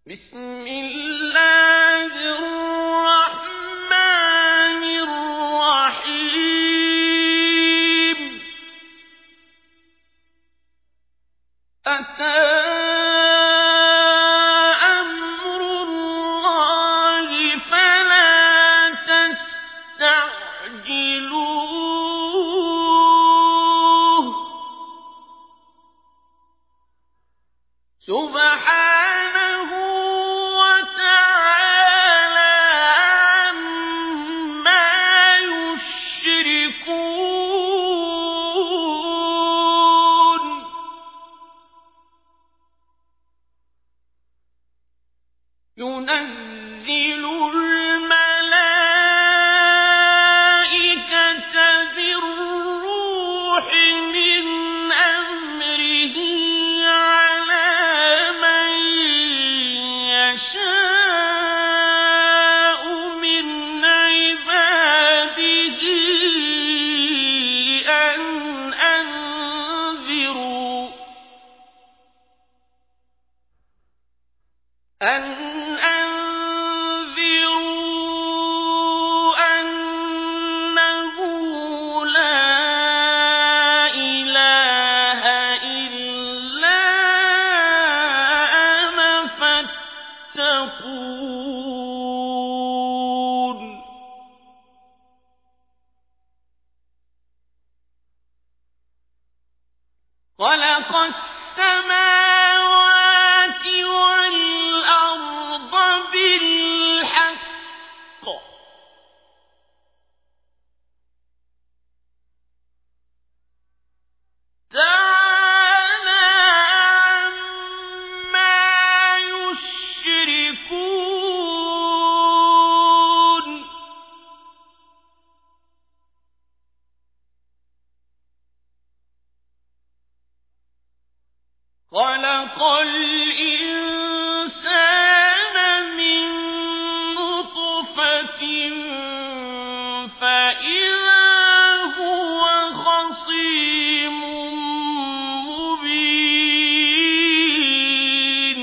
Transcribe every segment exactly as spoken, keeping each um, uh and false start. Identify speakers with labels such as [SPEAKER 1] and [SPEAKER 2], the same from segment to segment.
[SPEAKER 1] بسم الله الرحمن الرحيم أتى أمر الله فلا تستعجلوه سبحانه وتعالى عما يشركون ينزل الملائكة بالروح من أمره على من يشاء من عباده أن أنذروا أن أنذروا أنه لا إله إلا أنا فاتقون خلق السماوات والأرض بالحق تعالى عما يشركون خلق الإنسان من نطفة فإذا هو خصيم مبين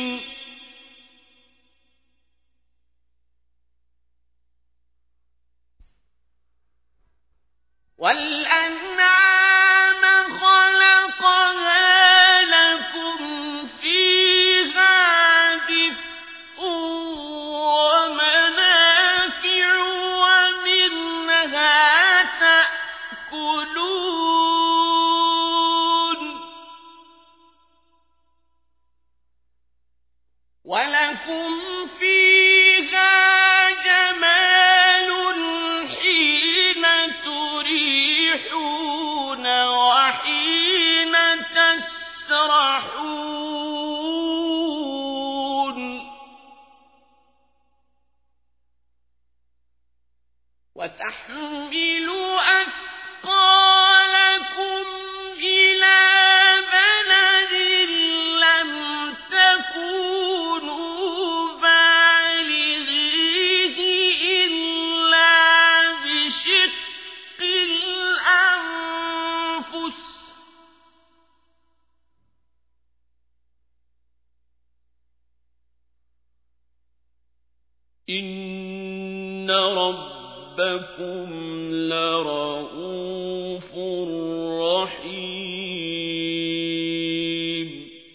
[SPEAKER 1] والأنعام خلقها لكم فيها دفء ومنافع ومنها تأكلون ولكم فيها جمال حين تريحون وحين تسرحون وتحمل أثقالكم إلى بلد لم تكونوا بالغيه إلا بشق الأنفس إن ربكم لرؤوف رحيم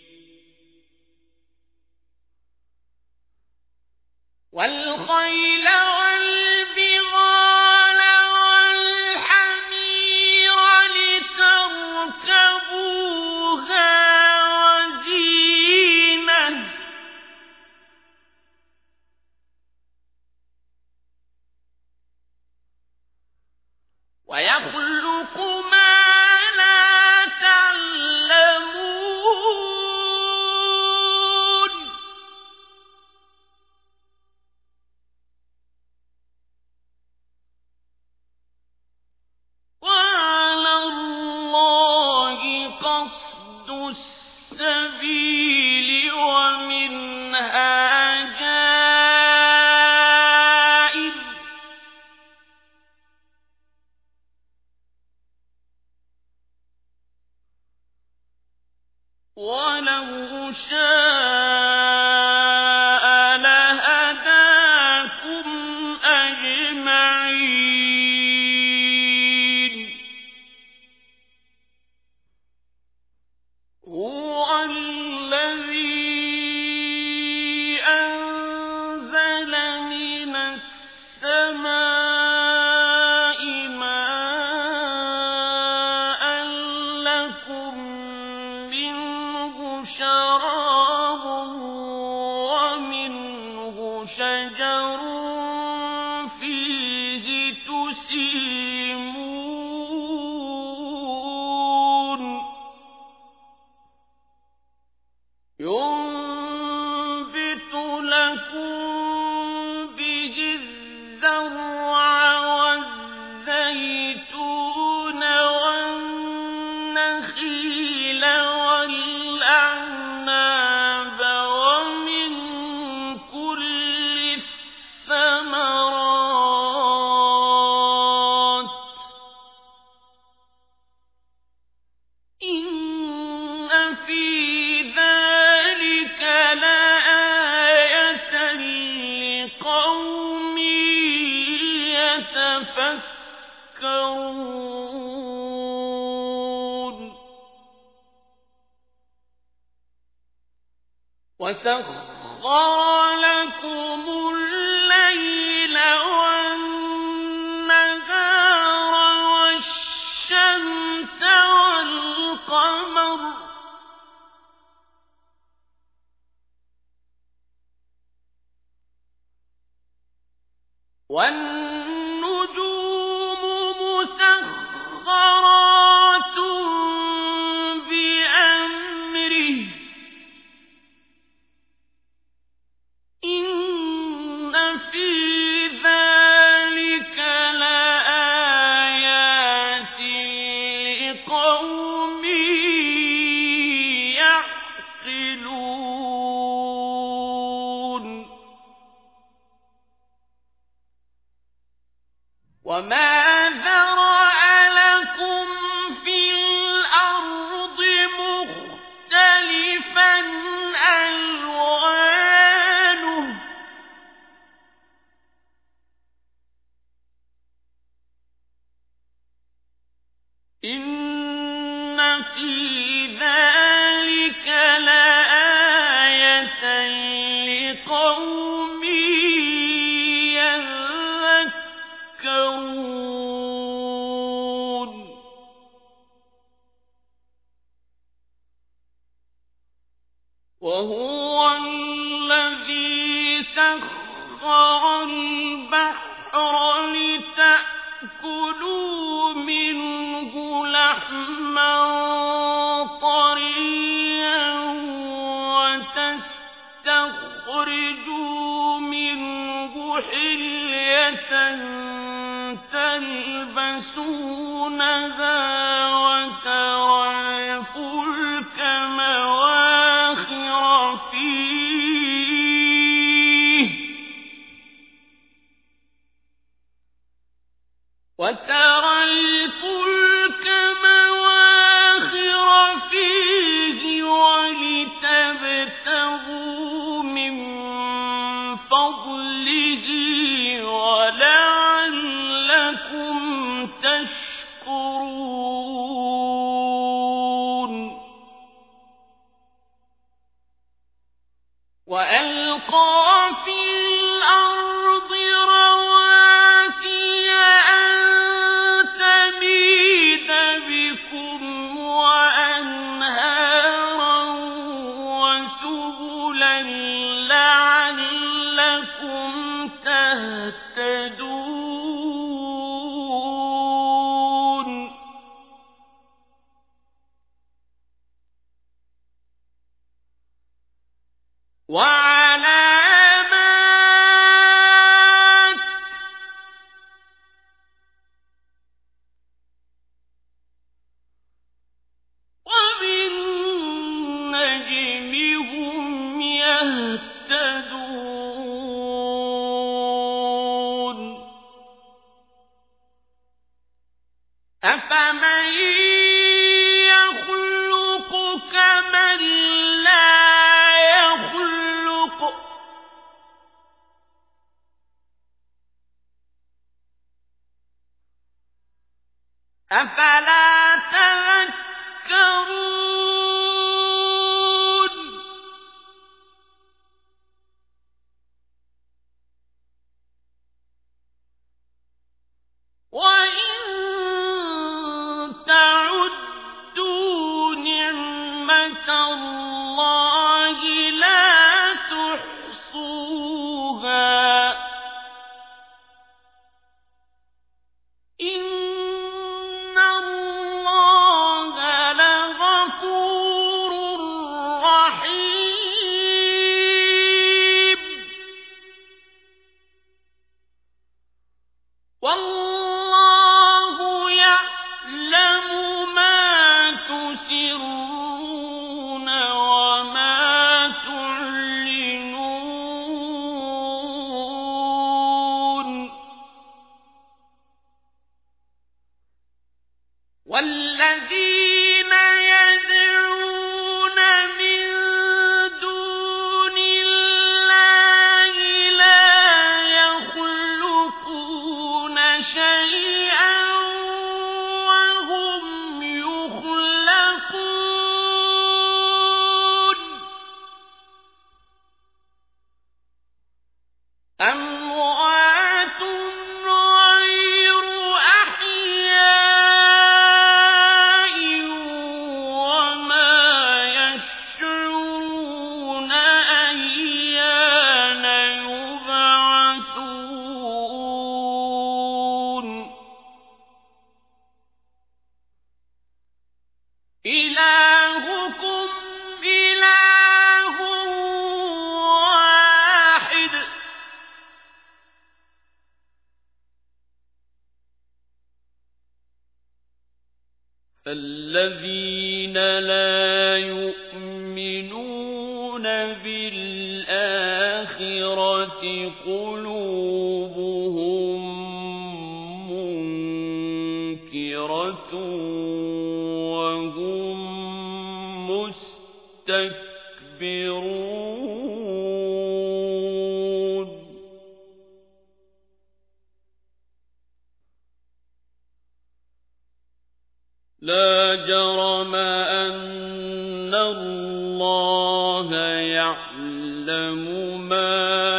[SPEAKER 1] والخيل والبغال والحمير لتركبوها وزينة ويخلق ما لا تعلمون وعلى الله قصد السبيل ومنها جائر شجر فيه تسيمون ينبت لكم به الزرع والزيتون والنخيل والأعناب ومن كل الثمرات إن في ذلك لآية لقوم يتفكرون وسخر لكم الليل والنهار والشمس والقمر والنجوم مسخرات بأمره إن في ذلك لآيات لقوم يعقلون وما ذرأ لكم في الأرض مختلفا ألوانه إن في ذلك لآية لقوم يذكرون وهو الذي سخر البحر لتأكلوا منه لحما طريا وتستخرجوا منه حلية تلبسونها وترى الفلك مواخر فيه وترى الفلك مواخر فيه ولتبتغوا من فضله ولعلكم تشكرون وألقى في الأرض رواسي أن تميد بكم وأنهارا وسبلا لعلكم تهتدون وعلامات وبالنجم هم يهتدون أفمن يخلق كمن لا يخلق أفلا تذكرون وإن تعدوا نعمة الله لا تحصوها والذين يدعون من دون الله لا يخلقون شيئا وهم يخلقون أموات غير أحياء وما يشعرون أيان يبعثون إلهكم إله واحد فالذين لا يؤمنون بالآخرة قلوبهم منكرة وهم مستكبرون لا جرم أن الله يعلم ما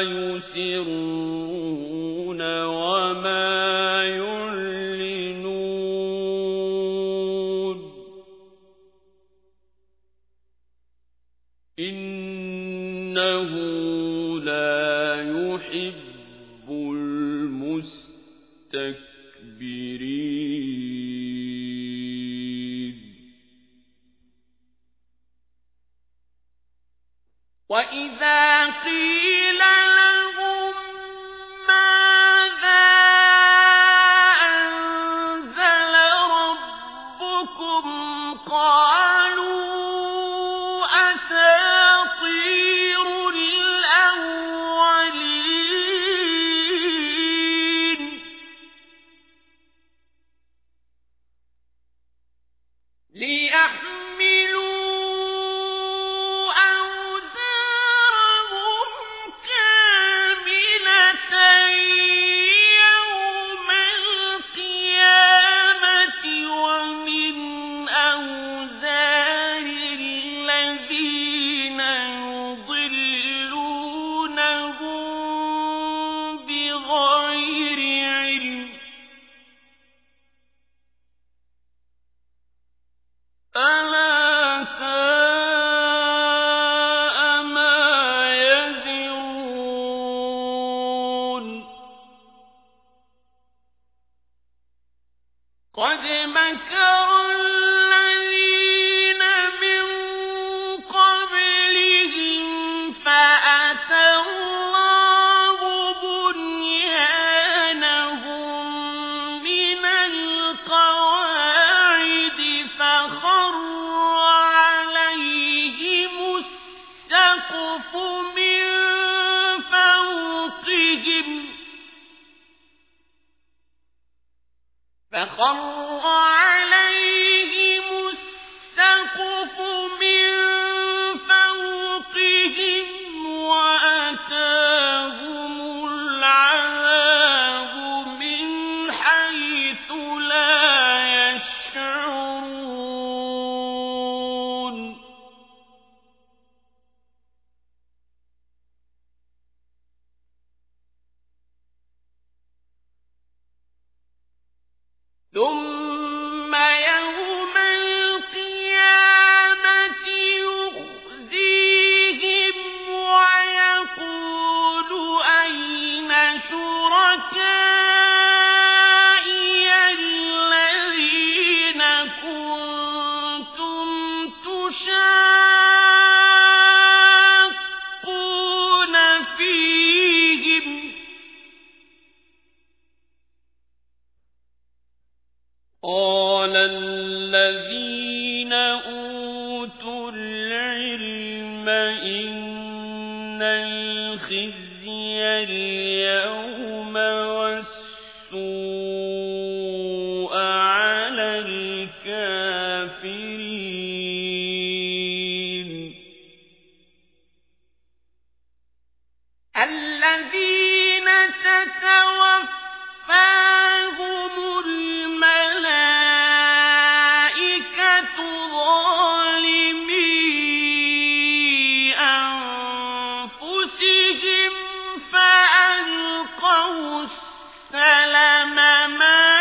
[SPEAKER 1] يسرون وما يعلنون إنه لا يحب المستكبرين وإذا قيل لهم ماذا أنزل ربكم قالوا أساطير الأولين ليحملوا يوم القيامة ومن أوزار الذين يضلونهم بغير علم ألا ساء ما يزرون قد مكر الذين من قبلهم فأتى الله بنيانهم من القواعد فخر عليهم السقف من فوقهم فخر عليهم السقف من فوقهم وأتاهم العذاب من حيث لا يشعرون ثم يوم القيامة يخزيهم ويقول أين شركائي الذين كنتم تشاقون فيهم قال الذين أوتوا العلم إن الخزي اليوم والسوء على الكافرين سلم ما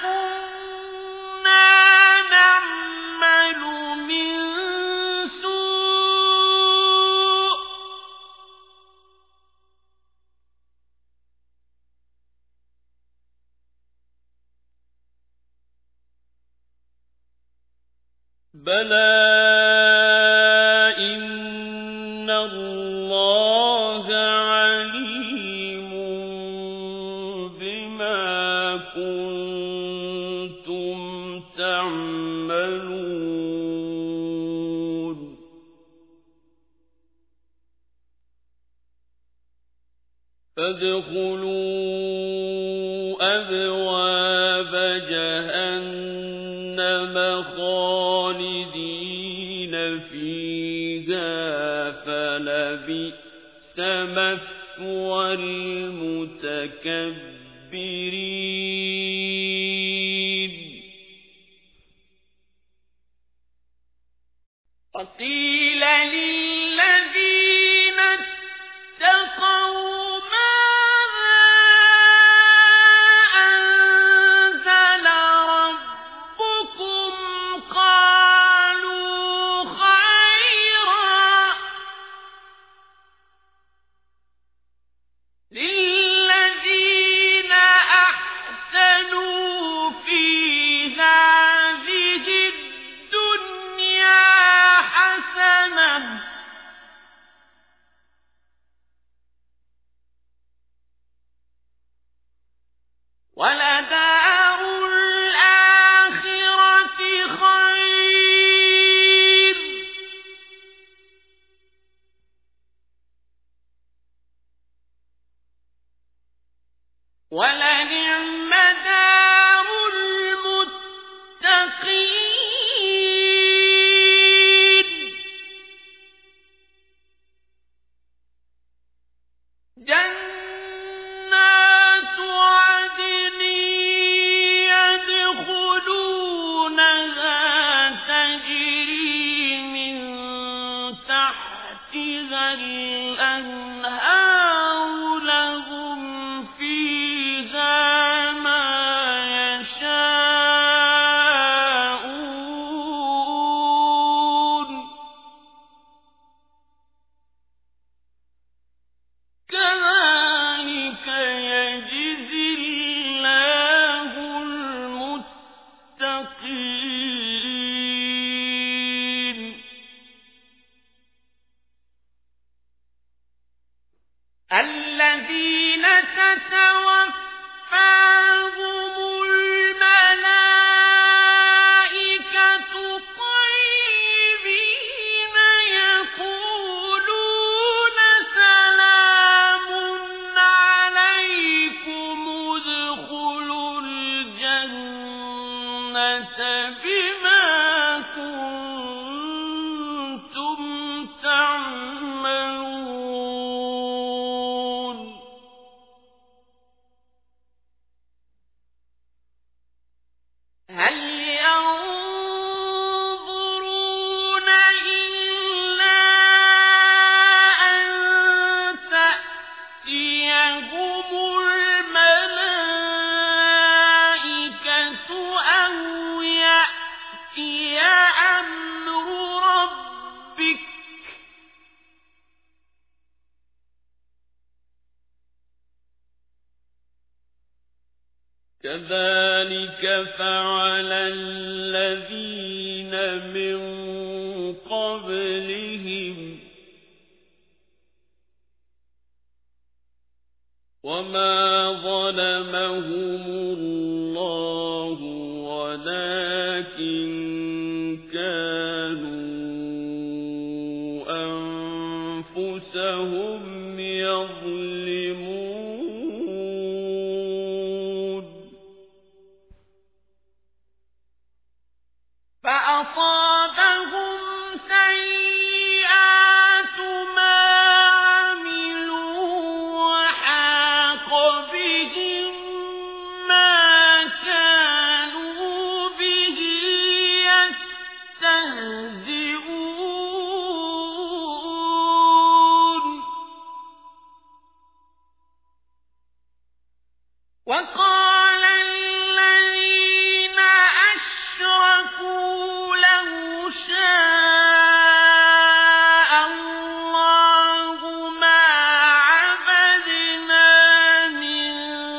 [SPEAKER 1] كنا نعمل من سوء بلى إن الله عليم بما كنتم تعملون فادخلوا أبواب جهنم خالدين فيها فلبئس مثوى المتكبرين وقيل للذين اتقوا ولدار الآخرة خير ولنعم دار المتقين جنات عدن يدخلونها تجري من تحتها الأنهار لهم فيها ما يشاءون كذلك يجزي الله المتقين الذين تتوفاهم الملائكة طيبين يقولون سلام عليكم ادخلوا الجنة بما كنتم تعملون هل ينظرون إلا أن تأتيهم الملائكة أو يأتي أمر ربك كذلك فعل الذين من قبلهم وما ظلمهم الله ولكن كانوا أنفسهم يظلمون فأصابهم سيئات ما عملوا وحاق بهم وقال الذين أشركوا لو شاء الله ما عبدنا من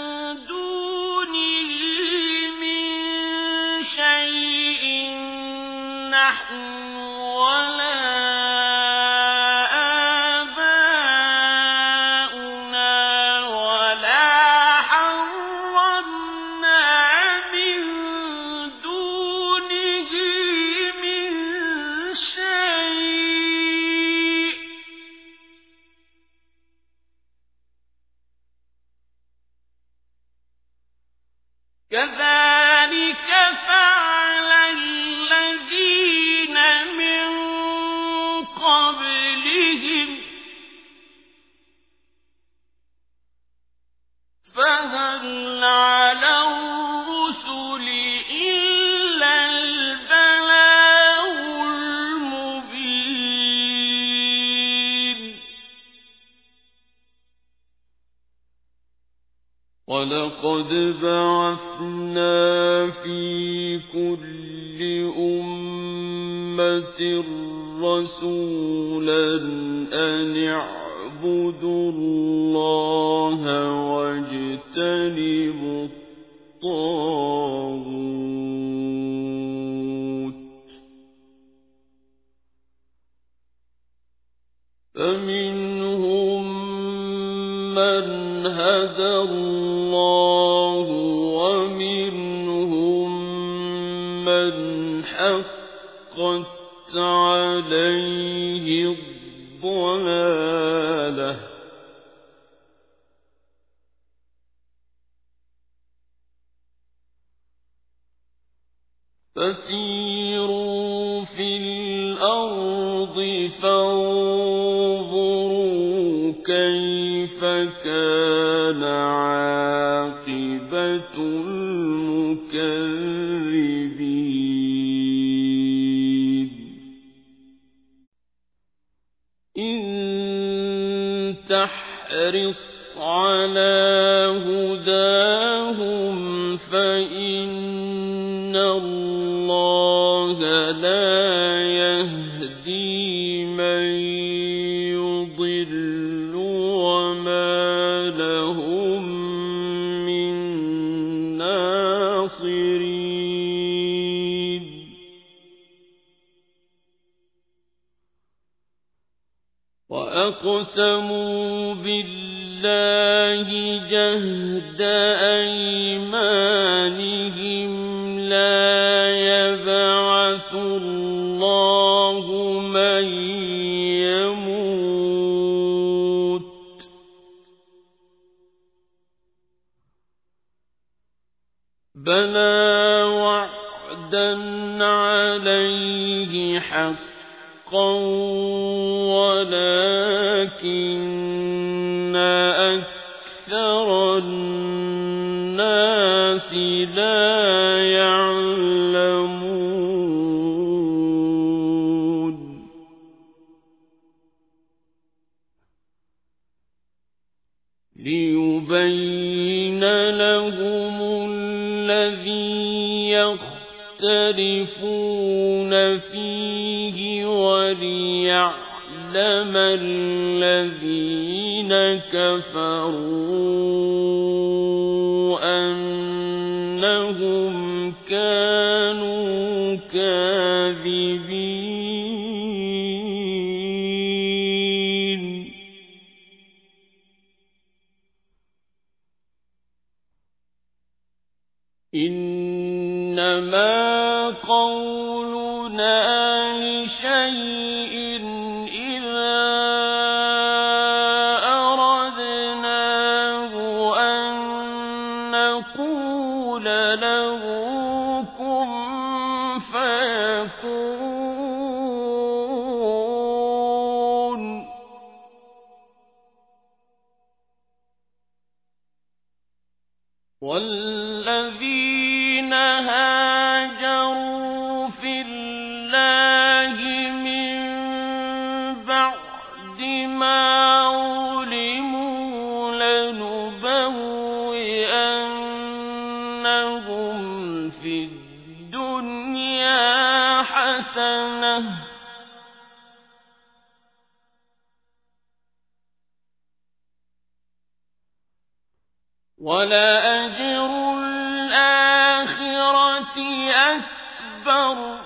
[SPEAKER 1] دونه من شيء نحن ولا كذلك فعل الذين من قبلهم فهل على الرسل إلا البلاغ المبين ولقد بعثنا في كل أمة رسولا أن اعبدوا الله واجتنبوا الطاغوت فمنهم من هدى الله ومنهم من حقت عليه الضلالة فسيروا في الأرض فانظروا كيف كان عاقبة المكذبين إن تحرص على هداهم فإن الله لا يهدي من يضل وما لهم من ناصرين وأقسموا بالله جهد أيمانهم لا يبعث الله من يموت بلى وعدا عليه حقا ولكن أكثر الناس لا يعلمون ليبين لهم الذي يختلفون فيه وليعلم الذين كفروا أنهم كانوا كاذبين إنما قولنا لشيء إذا أردناه أن نقول له كن فيكون والذين هاجروا في الله من بعد ما ظلموا لنبوئن وَلَأَجْرُ الْآخِرَةِ أَكْبَرُ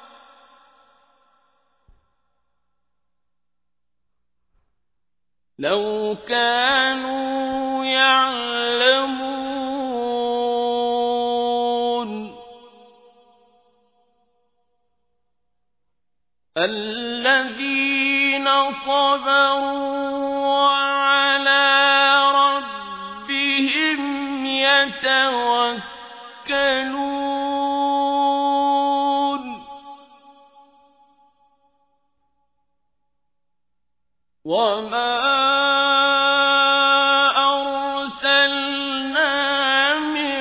[SPEAKER 1] لَوْ كَانُوا يَعْلَمُونَ الَّذِينَ صَبَرُوا وَعَلَىٰ رَبِّهِمْ يَتَوَكَّلُونَ وَمَا أَرْسَلْنَا مِن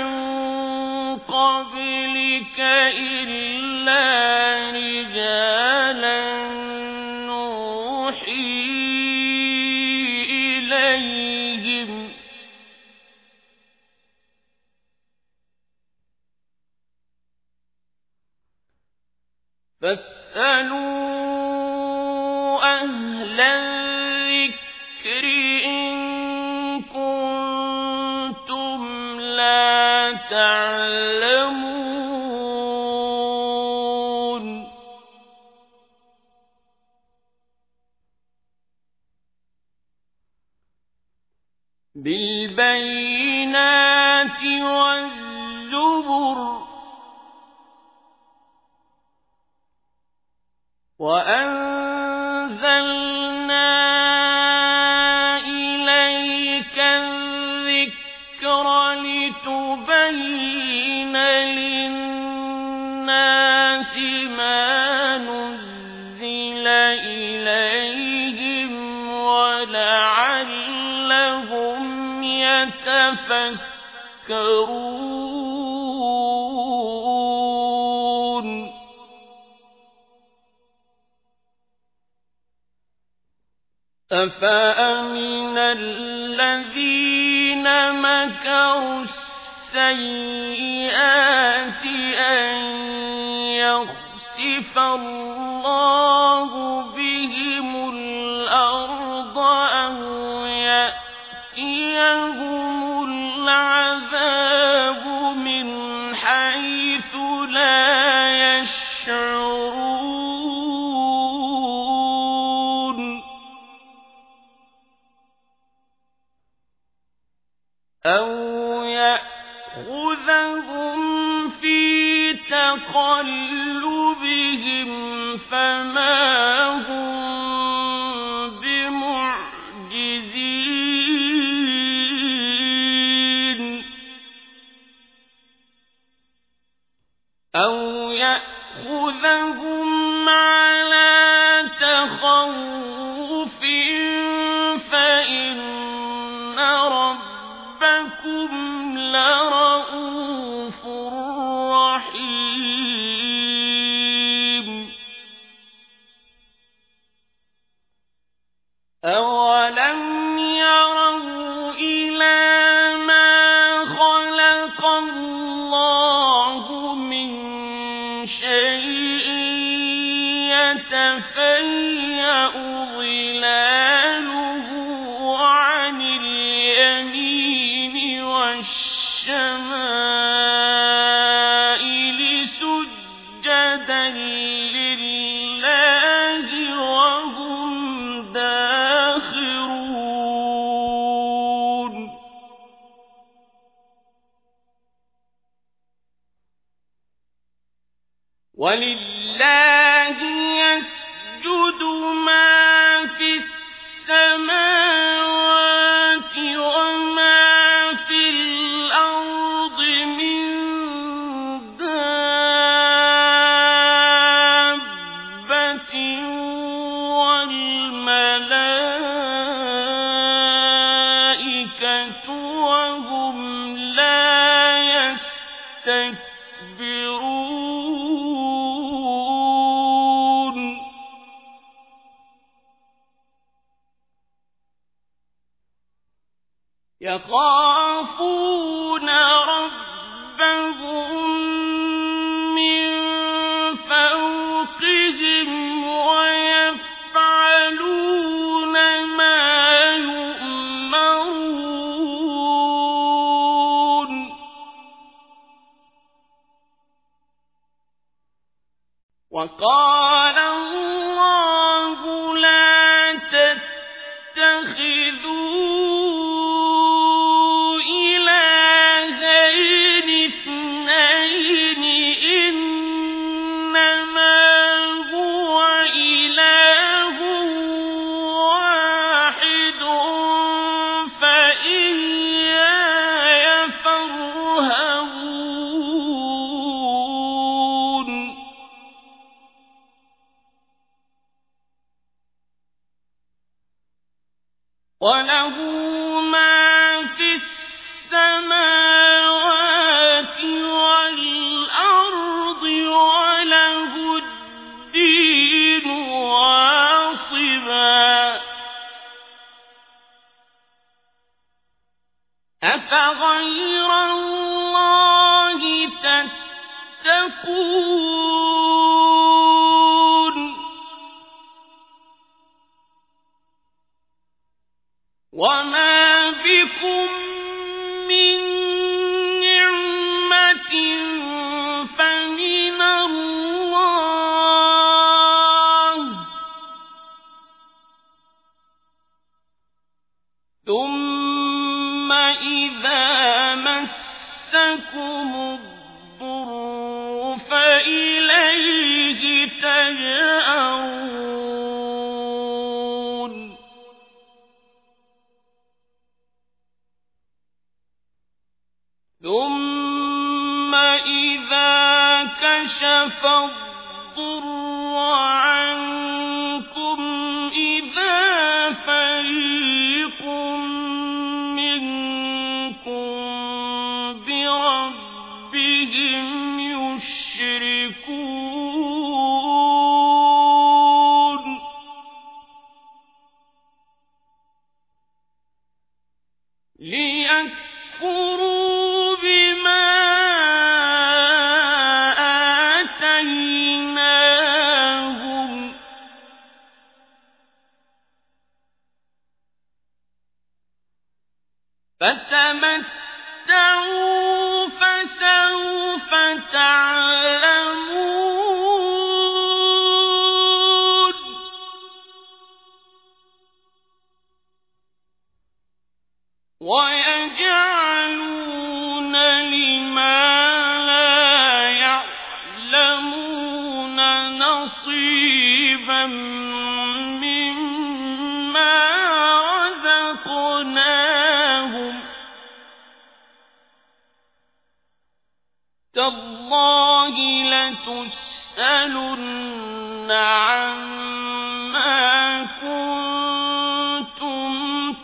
[SPEAKER 1] قَبْلِكَ إِلَّا رِجَالًا نُّوحِي إِلَيْهِمْ ۚ فَاسْأَلُوا أَهْلَ الذِّكْرِ إِن كُنتُمْ لَا تَعْلَمُونَ بِالْبَيِّنَاتِ وَالزُّبُرِ وَأَنزَلْنَا إِلَيْكَ الذِّكْرَ لِتُبَيِّنَ لِلنَّاسِ مَا نُزِّلَ إِلَيْهِمْ وَلَعَلَّهُمْ يَتَفَكَّرُونَ أَفَأَمِنَ الَّذِينَ مَكَرُوا السَّيِّئَاتِ أَن يَخْسِفَ اللَّهُ بِهِمُ الْأَرْضَ أَوْ يَأْتِيَهُمُ الْعَذَابُ مِنْ حَيْثُ لَا يَشْعُرُونَ أَوْ يَأْخُذَهُمْ فِي تَقَلُّبِهِمْ فَمَا هُم بِمُعْجِزِينَ أَوْ يَأْخُذَهُمْ عَلَىٰ تَخَوُّفٍ فَإِنَّ رَبَّكُمْ لَرَءُوفٌ رَّحِيمٌ أَوَلَمْ يَرَوْا إِلَىٰ مَا خَلَقَ اللَّهُ مِن شَيْءٍ يَتَفَيَّأُ ظِلَالُهُ عَنِ الْيَمِينِ وَالشَّمَائِلِ سُجَّدًا لِّلَّهِ وَهُمْ دَاخِرُونَ وَلِلَّهِ يَسْجُدُ مَا فِي السَّمَاوَاتِ وَمَا فِي الْأَرْضِ مِن دَابَّةٍ وَالْمَلَائِكَةُ وَهُمْ لَا يَسْتَكْبِرُونَ يَخَافُونَ رَبَّهُم مِّن فَوْقِهِمْ وَيَفْعَلُونَ مَا يُؤْمَرُونَ وقال الله لا تتخذوا إلهين اثنين إنما هو إله واحد فإياي فارهبون وله ما في السماوات والأرض وله الدين واصبا أفغير الله تتقون وما بكم من نعمة فمن الله ثم إذا مسكم الضر فإليه تجأرون ثم إذا كشف الضر عنكم إذا فريق منكم بربهم يشركون ليكفروا بما آتيناهم فتمتعوا فسوف تعلمون ويجعلون لما لا يعلمون نصيبا مما رزقناهم تالله لتسألن عما كنتم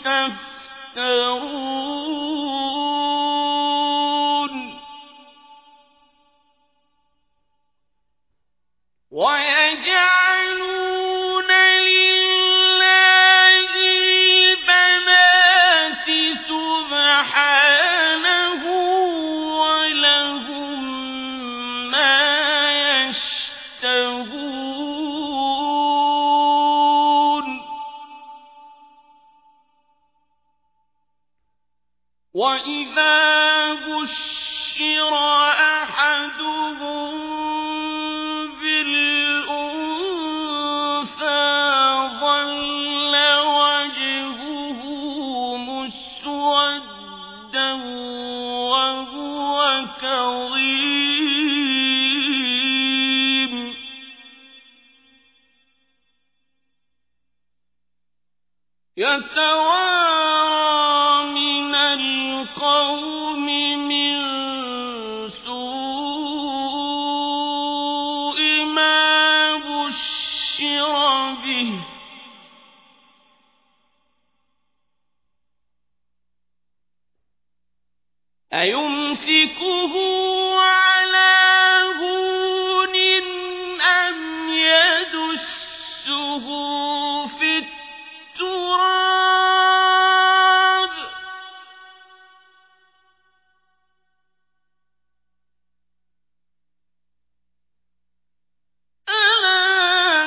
[SPEAKER 1] تفترون ويجعلون لله البنات سبحانه ولهم ما يشتهون وإذا بشر أحدهم بالأنثى ظل وجهه مسودا وهو كظيم يتوارى من القوم من سوء ما بشر به أيمسكه على هون أم يدسه في التراب ألا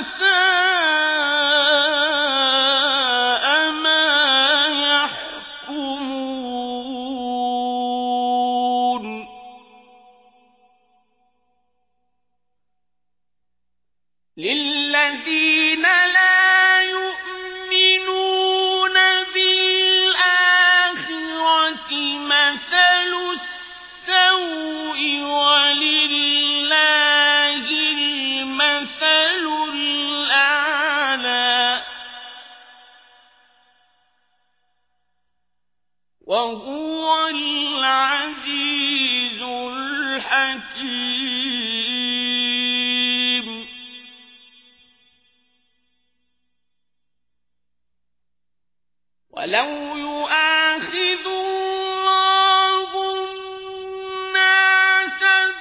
[SPEAKER 1] ساء ما يحكمون وهو العزيز الحكيم. ولو يؤاخذ الله الناس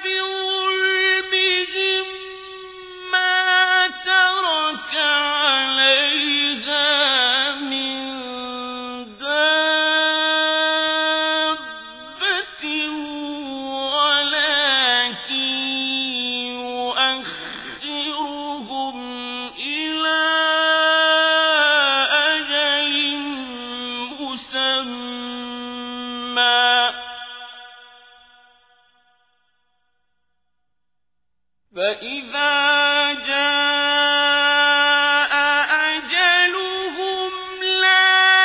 [SPEAKER 1] بظلمهم ما ترك عليها من دابة ولكن يؤخرهم إلى أجل مسمى فإذا جاء أجلهم لا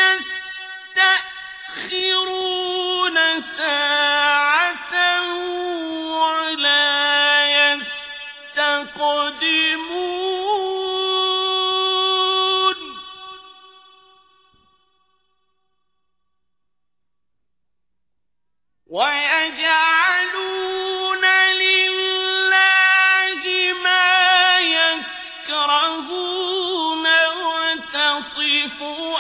[SPEAKER 1] يستأخرون ساعة ولا يستقدمون. ويجعلون لله ما يكرهون وتصف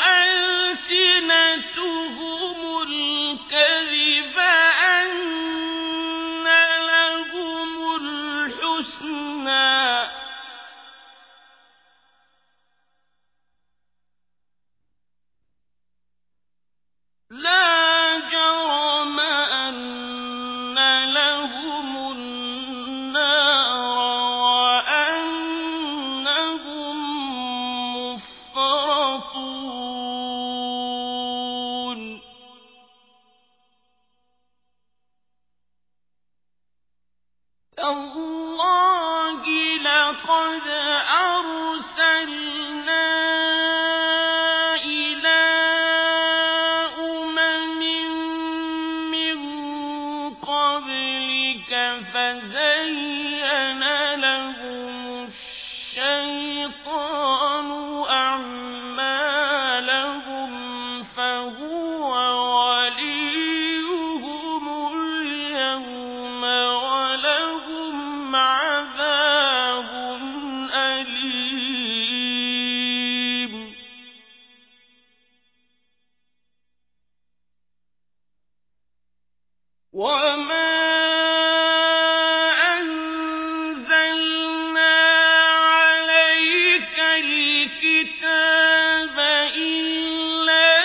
[SPEAKER 1] ألسنتهم الكذب أن لهم الحسنى لا جرم أن لهم النار وأنهم مفرطون. تالله لقد أرسلنا إلى أمم من قبلك فزين لهم الشيطان أعمالهم فهو وليهم اليوم ولهم عذاب أليم. وما أنزلنا عليك الكتاب إلا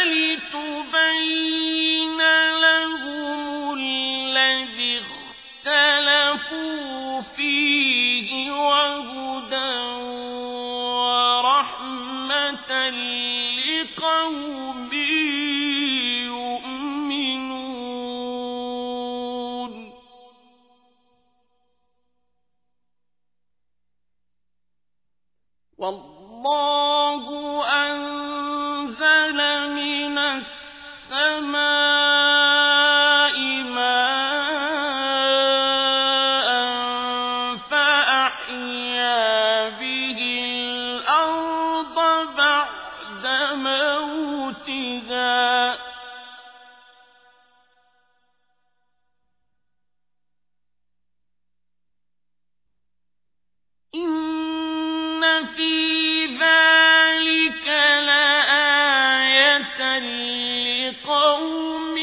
[SPEAKER 1] لتبين لهم الذي اختلفوا فيه وهدى ورحمة لقوم يؤمنون. والله أنزل من السماء ماء فأحيا به الأرض بعد موتها إن في ذلك لآية لقوم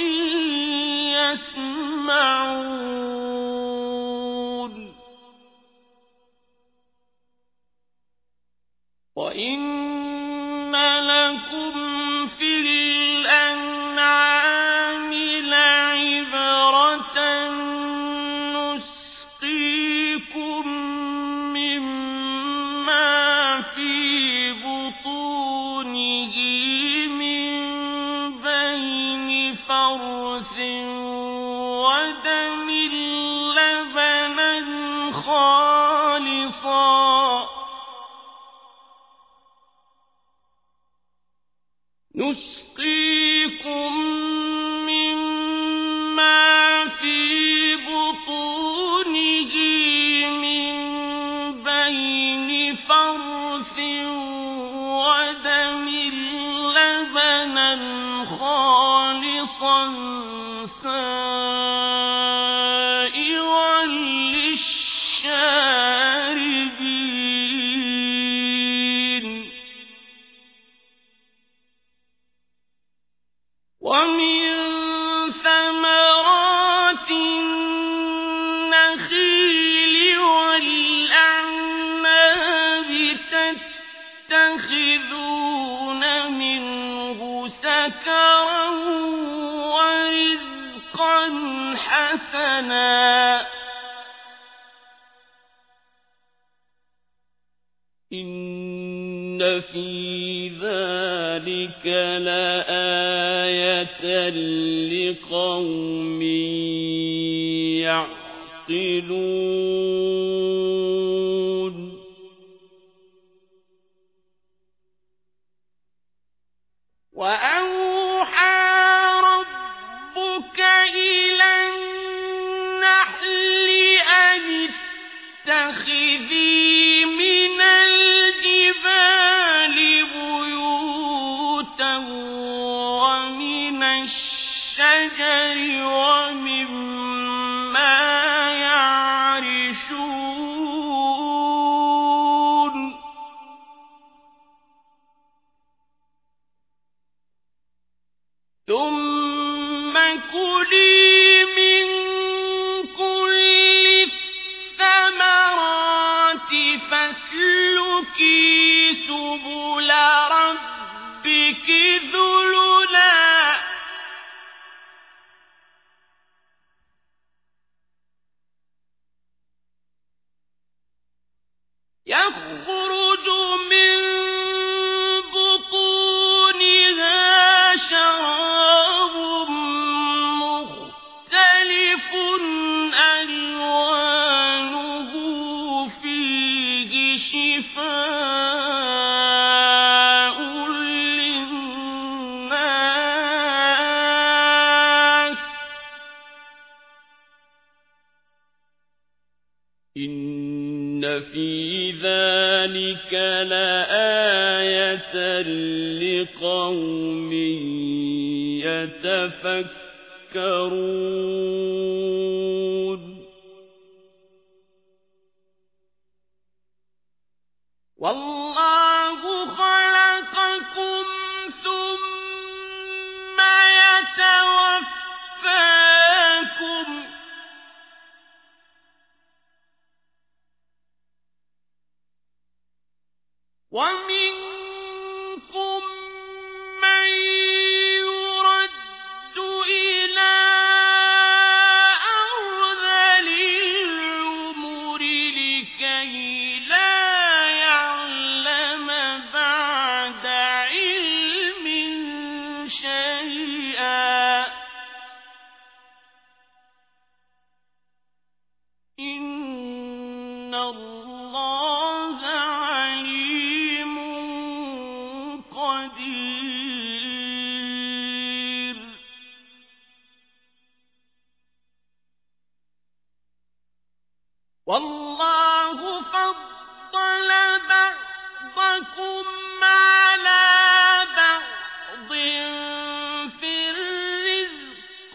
[SPEAKER 1] يسمعون. وإن لكم في الأنعام لعبرة نسقيكم مما في بطونه من بين فرث ودم لبنا خالصا نسقيكم مما في بطونه من بين فرث ودم لبنا خالصا سائغا للشاربين ومن ثمرات النخيل والأعناب تتخذون منه سكرا ورزقا حسنا إن في ذلك لآية لقوم يعقلون وأوحى ربك إلى النحل أن اتخذي من الجبال بيوتا ومن الشجر ومما يعرشون ثم كلي من كل الثمرات فاسلكي سبل ربك ذللا يخرج من بطونها شراب مختلف ألوانه فيه شفاء للناس إن في ذلك لآية لقوم يتفكرون والله خلقكم ثم يتوفاكم ومنكم من يرد إلى أرذل العمر لكي لا يعلم بعد علم شيئا إن الله عليم قدير والله فضل بعضكم على بعض في الرزق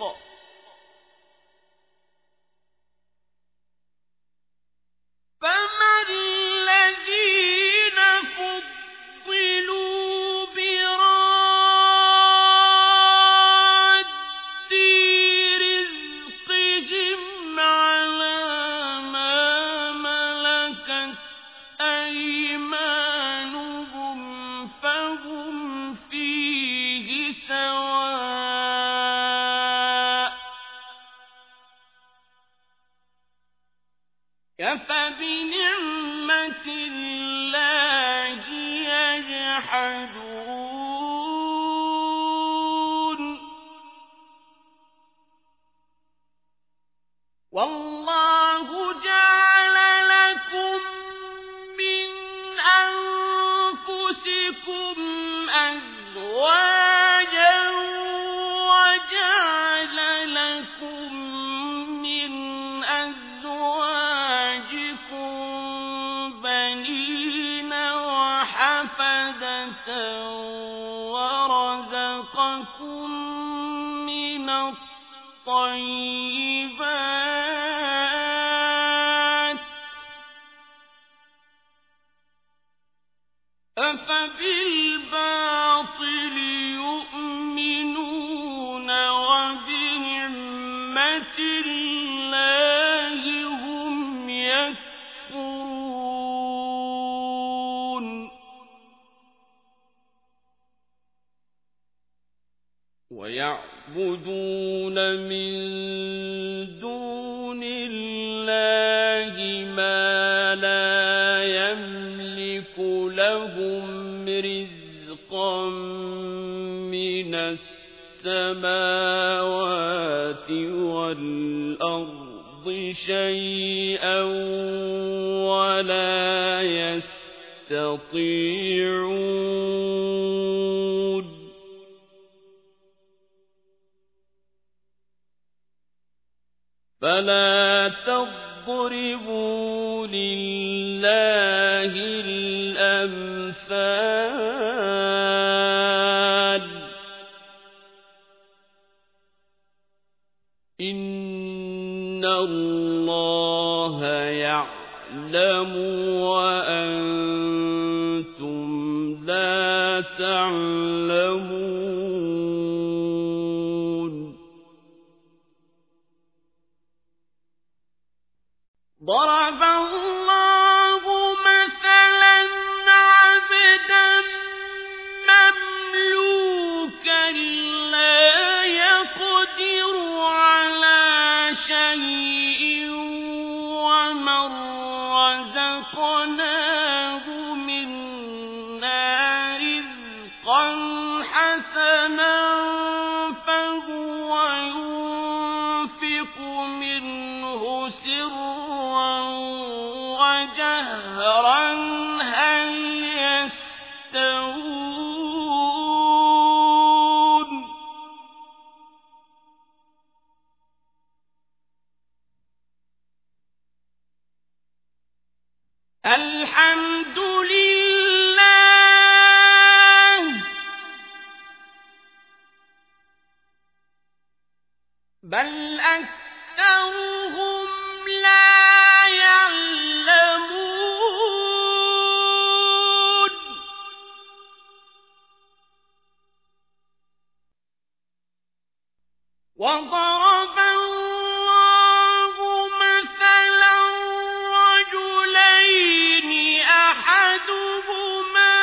[SPEAKER 1] فما الذين فضلوا براد رزقهم على ما ملكت أيمانهم فهم فيه سواء أفبنعمة الله يجحدون والله جعل لكم من أنفسكم أزواجا وجعل لكم من أزواجكم بنين وحفدة ورزقكم من من الطيبات أفبالباطل يؤمنون وبنعمة الله هم يكفرون ويعبدون من دون الله ما لا يملك لهم رزقا من السماوات والأرض شيئا ولا يستطيعون فلا تضربوا لله الأمثال إن الله يعلم وأنتم لا تعلمون ضرب الله مثلا عبدا مملوكا لا يقدر على شيء ومن رزقناه منا رزقا حسنا فهو ينفق منه سرا وجهرا هل يستوون الحمد لله بل أكثرهم لا يعلمون وضرب الله مثلا رجلين أحدهما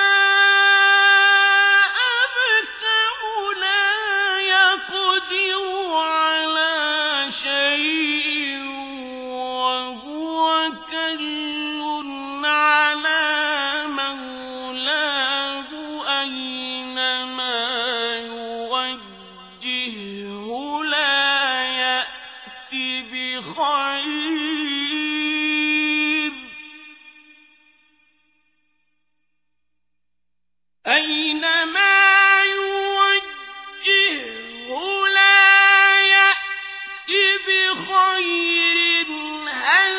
[SPEAKER 1] أبكم لا يقدر على شيء وهو كل على مولاه أينما يوجهه لا يأتي بخير أينما يوجهه لا يأتي بخير هل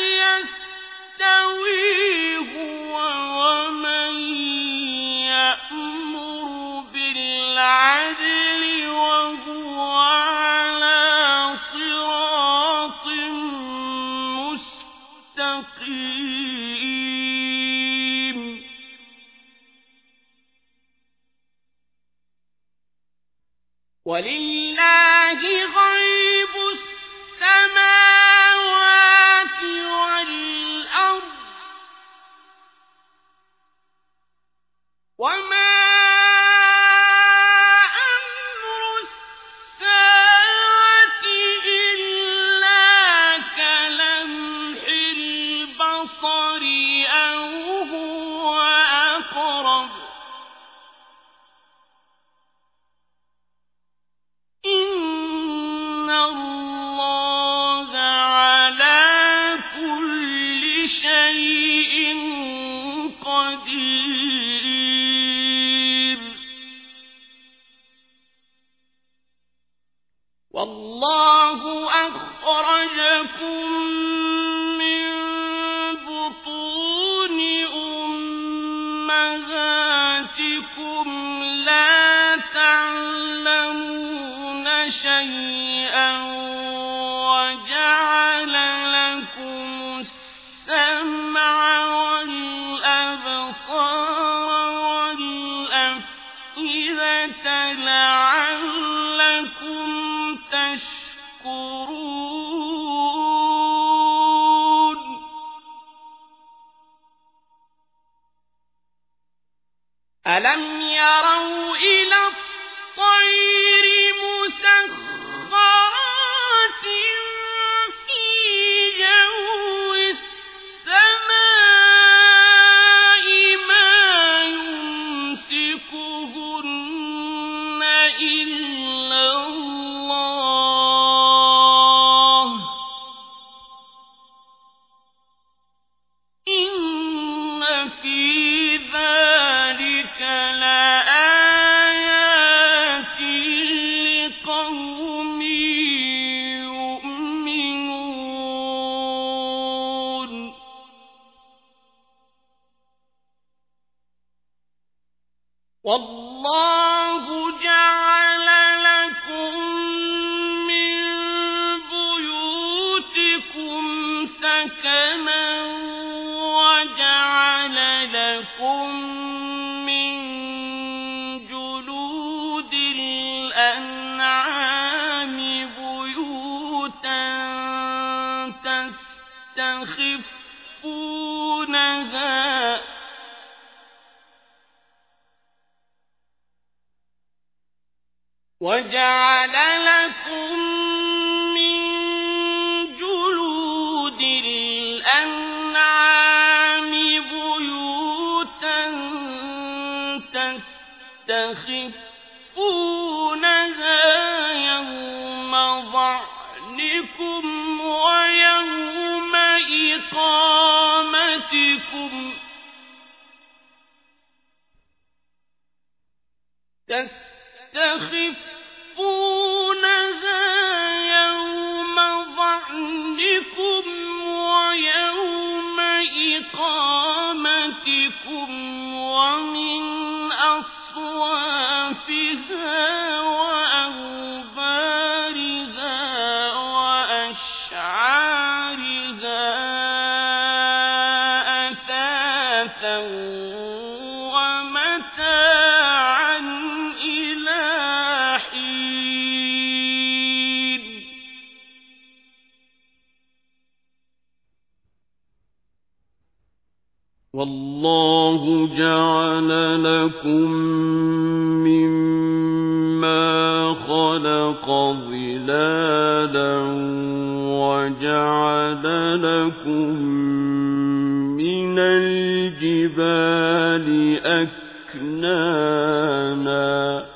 [SPEAKER 1] يستوي هو ومن يأمر بالعدل وهو على صراط مستقيم ولله غيب السماوات والأرض وما أمر الساعة إلا كلمح البصر أو هو أقرب إن الله على كل شيء قدير والله أخرجكم من بطون أمهاتكم لا تعلمون شيئا وجعل لكم السمع والأبصار والأفئدة لعلكم تشكرون. ألم يروا إلى الطير مسخرات في جو السماء ما يمسكهن إلا الله إن في ذلك لآيات لقوم يؤمنون. والله جعل لكم من بيوتكم سكنا وجعل لكم من جلود الأنعام بيوتا تستخفونها وجعل لكم من جلود الأنعام بيوتا تستخفونها يوم ظعنكم ويوم إقامتكم تستخفونها يوم ظعنكم ويوم إقامتكم ومن أصوافها وأوبارها وأشعارها أثاثا ومتاعا إلى حين. والله جعل لكم مما خلق ظلالا وجعل لكم من الجبال أكنانا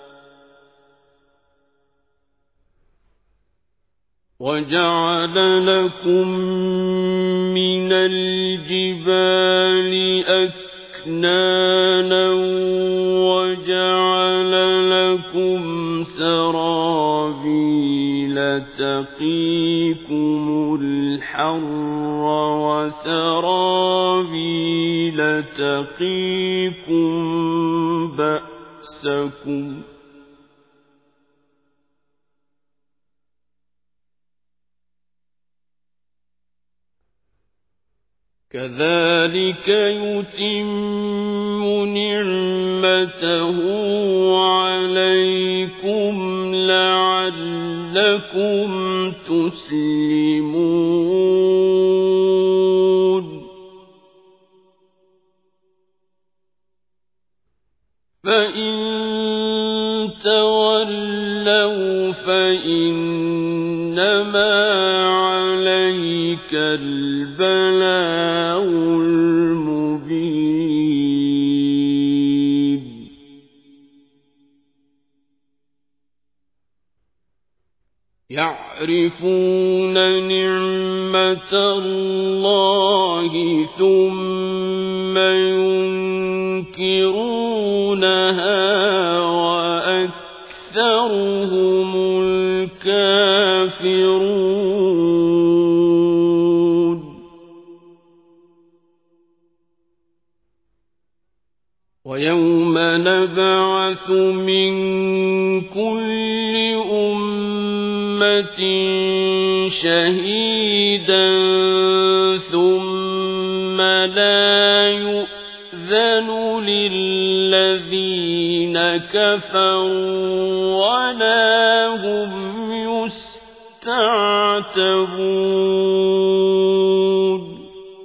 [SPEAKER 1] وجعل لكم من الجبال أكنانا وجعل لكم سرابيل تقيكم الحر وسرابيل تقيكم بأسكم كذلك يتم نعمته عليكم لعلكم تسلمون. فإن تولوا فإنما عليك البلاغ المبين. يعرفون نعمة الله ثم ينكرونها وأكثرهم الكافرون. ويوم نبعث من كل أمة أمة شهيدا ثم لا يؤذن للذين كفروا ولا هم يستعتبون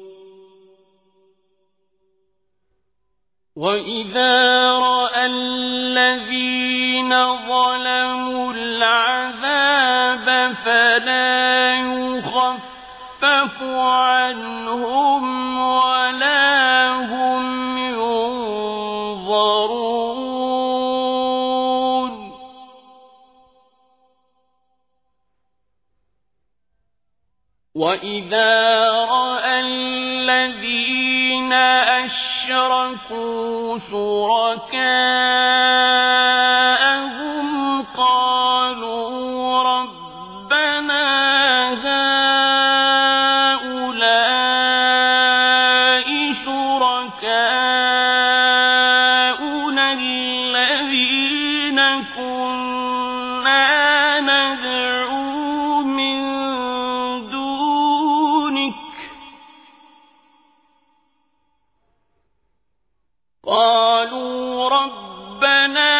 [SPEAKER 1] وإذا رأى الذين ظلموا العذاب فلا يخفف عنهم ولا هم ينظرون وإذا رأى الذين أشركوا شركاءهم قالوا ربنا هؤلاء شركاؤنا الذين كنا ندعو من دونك قالوا ربنا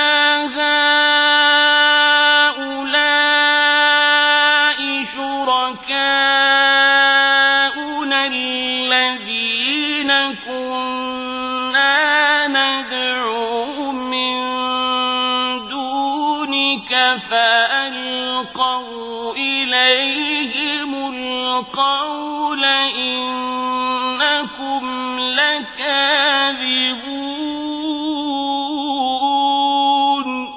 [SPEAKER 1] هؤلاء شركاؤنا الذين كنا ندعو من دونك فألقوا إليهم القول إنكم لكاذبون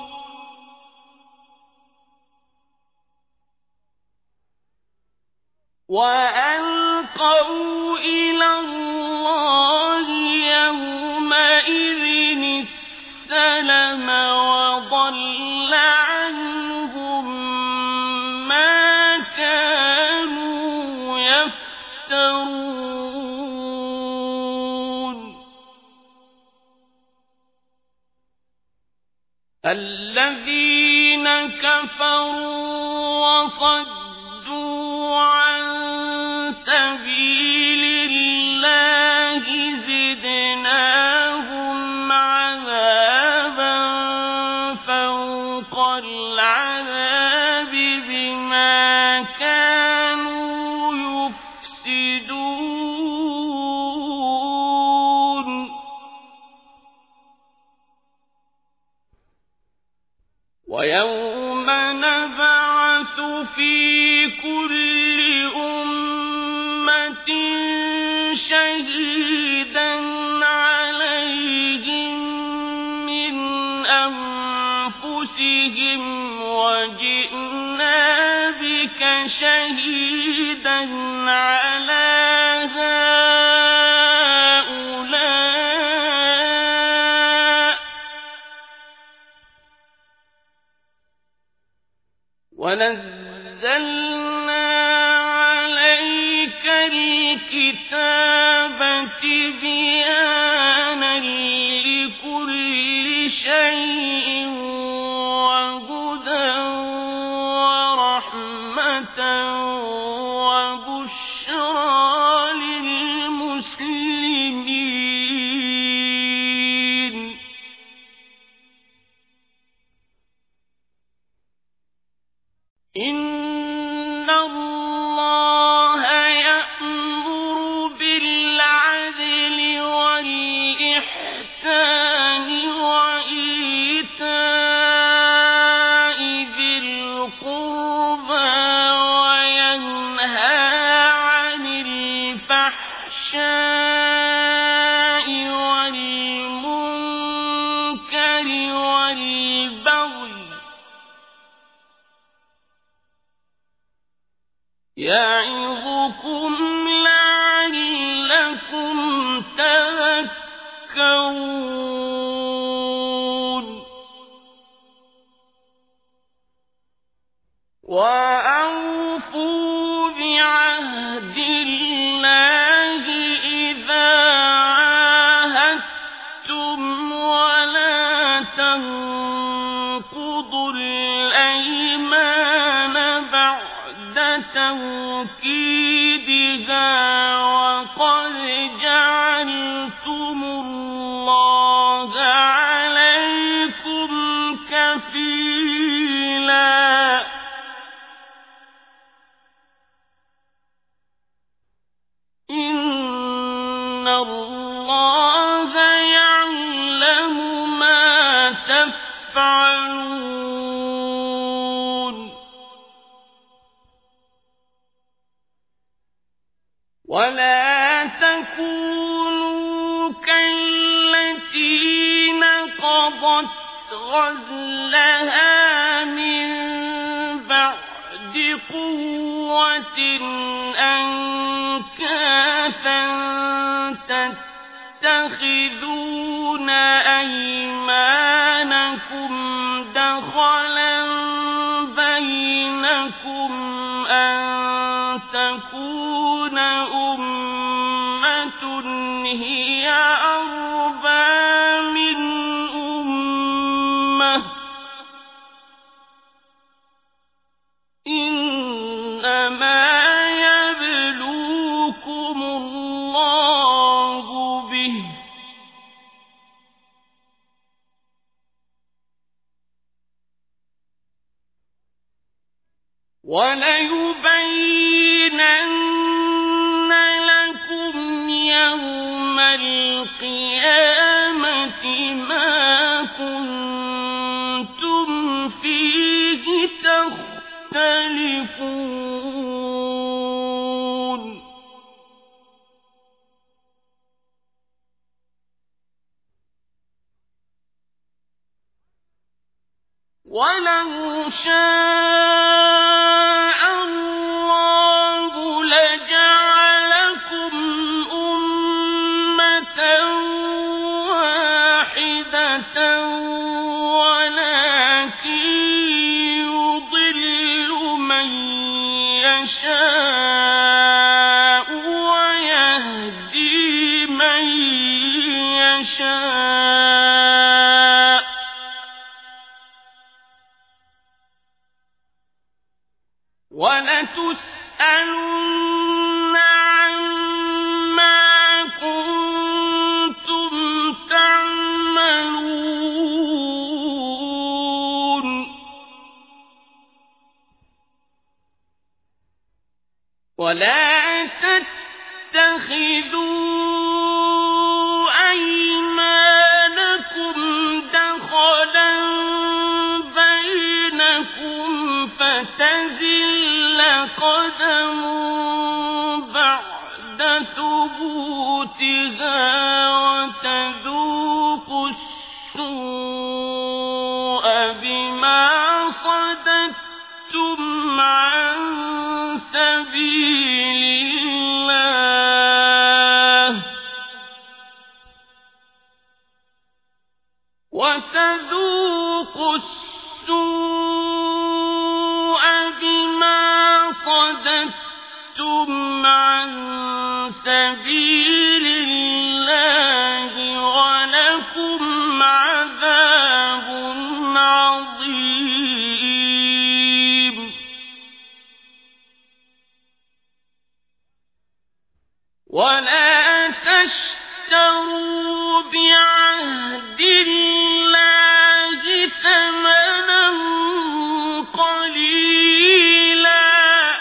[SPEAKER 1] وألقوا إلى الله يومئذ السلم وضل عنهم ما كانوا يفترون الذين كفروا وصدوا عن سبيل الله زدناهم عذابا فوق العذاب بما كانوا يفسدون ويوم نبعث في كل أمة شهيدا عليهم من أنفسهم وجئنا بك شهيدا على هؤلاء ونزلنا عليك الكتاب تبيانا لكل شيء وهدى ورحمة وبشرى للمسلمين إن الله يأمر بالعدل والإحسان وإيتاء ذي القربى وينهى عن الفحشاء والمنكر والبغي يعظكم لعلكم تذكرون وأوفوا بعهد الله إذا عاهدتم ولا تنقضوا الأيمان بعد توكيدها وقد جعلتم الله عليكم كفيلا إن الله يعلم ما تفعلون ولا تكونوا كالتي نقضت غزلها من بعد قوة أنكاثا تتخذون أيمانكم دخلا بينكم أن تكون أمة هي أربى من أمة إنما يبلوكم الله به وليبينن لكم يوم القيامة ما كنتم فيه تختلفون ولو شاء الله لجعلكم أمة واحدة ولكن يضل من يشاء ويهدي من يشاء ولتسألن عما كنتم تعملون ولا تتخذوا أيمانكم دخلا بينكم فتزل قدم بعد ثبوتها وتذوقوا السوء بما صددتم عن سبيل الله وتذوقوا السوء بما صددتم عن سبيل الله ولكم عذاب عظيم ولا تشتروا بعهد الله ثمنا قليلا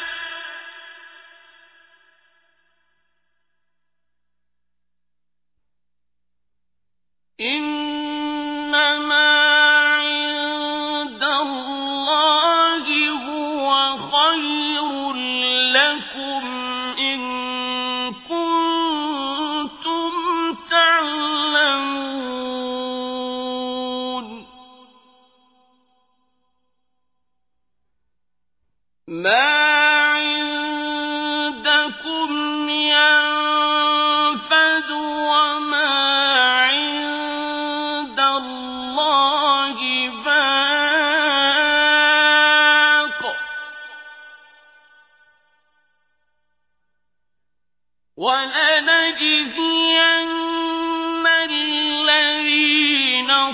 [SPEAKER 1] إنما عند الله هو خير لكم إن كنتم تعلمون ما عندكم ينفد وما عند الله باق ولنجزين الذين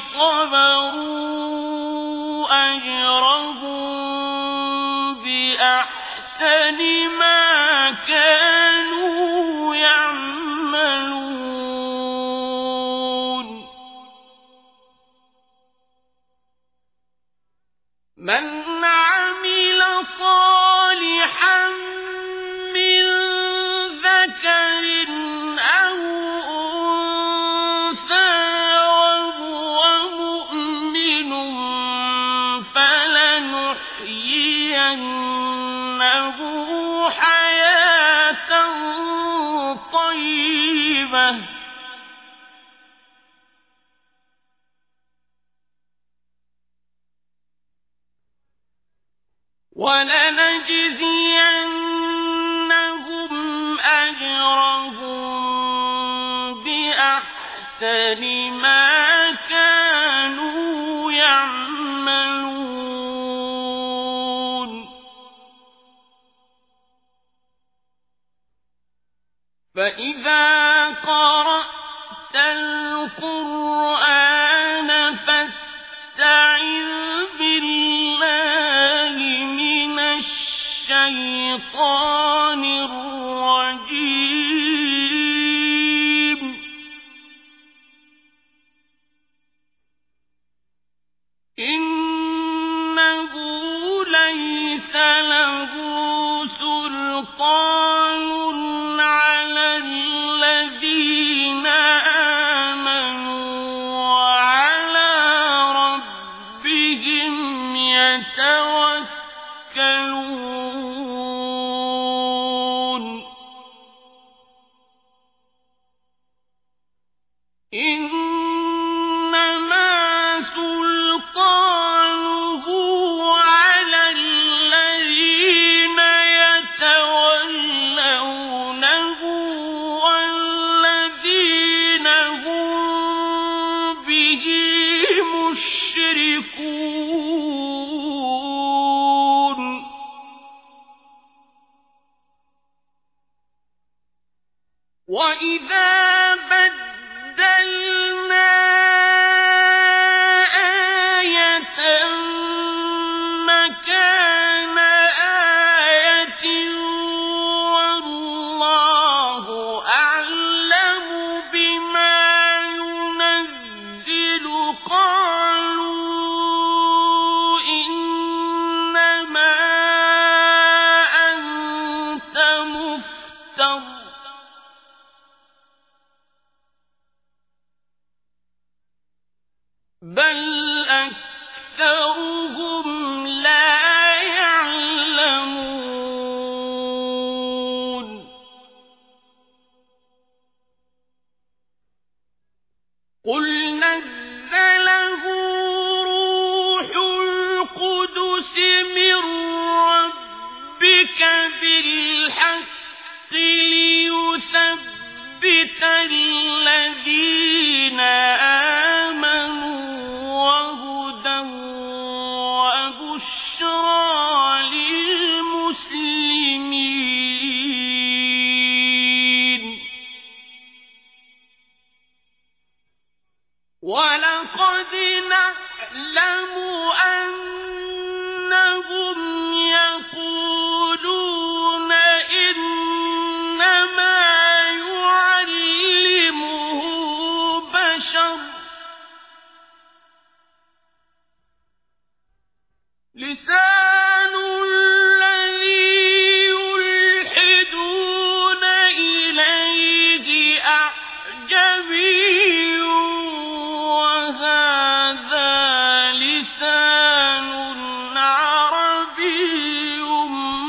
[SPEAKER 1] صبروا أجرهم بأحسن بِأَحْسَنِ مَا كَانُوا يَعْمَلُونَ مَنْ عَمِلَ صَالِحًا مِّن ذَكَرٍ أَوْ أُنثَىٰ وَهُوَ مُؤْمِنٌ فَلَنُحْيِيَنَّهُ حَيَاةً طَيِّبَةً وَلَنَجْزِيَنَّهُمْ أَجْرَهُم بِأَحْسَنِ مَا كَانُوا يَعْمَلُونَ فَإِذَا قَرَأْتَ الْقُرْآنَ فَاسْتَعِذْ بِاللَّهِ مِنَ الشَّيْطَانِ الرَّجِيمِ إِنَّهُ لَيْسَ لَهُ سُلْطَانٌ عَلَى الَّذِينَ آمَنُوا وَعَلَى رَبِّهِمْ يَتَوَكَّلُونَ إِنَّمَا سُلْطَانُهُ عَلَى الَّذِينَ يَتَوَلَّوْنَهُ وَالَّذِينَ هُم بِهِ مُشْرِكُونَ وَإِذَا بَدَّلْنَا آيَةً مَّكَانَ آيَةٍ وَاللَّهُ أَعْلَمُ بِمَا يُنَزِّلُ قَالُوا إِنَّمَا أَنتَ مُفْتَرٍ بَلْ أَكْثَرُهُمْ لَا يَعْلَمُونَ قُلْ نَزَّلَهُ رُوحُ الْقُدُسِ مِن رَّبِّكَ بِالْحَقِّ لِيُثَبِّتَ الَّذِينَ آمَنُوا وَهُدًى وَبُشْرَىٰ لِلْمُسْلِمِينَ وَلَقَدْ نَعْلَمُ أَنَّهُمْ يَقُولُونَ إِنَّمَا يُعَلِّمُهُ بَشَرٌ لِّسَانُ الَّذِي يُلْحِدُونَ إِلَيْهِ أَعْجَمِيٌّ وَهَٰذَا لِسَانٌ عَرَبِيٌّ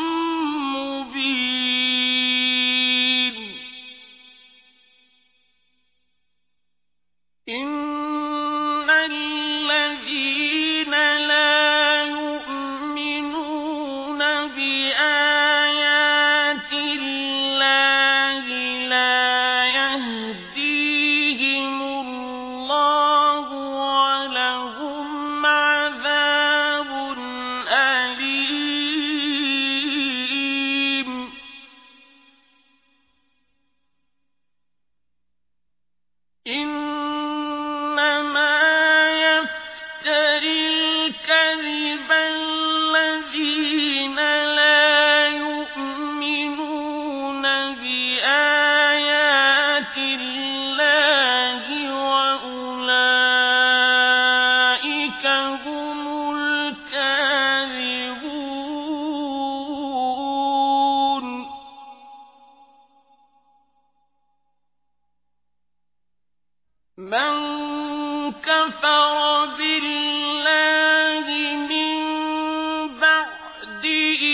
[SPEAKER 1] كفر بالله من بعد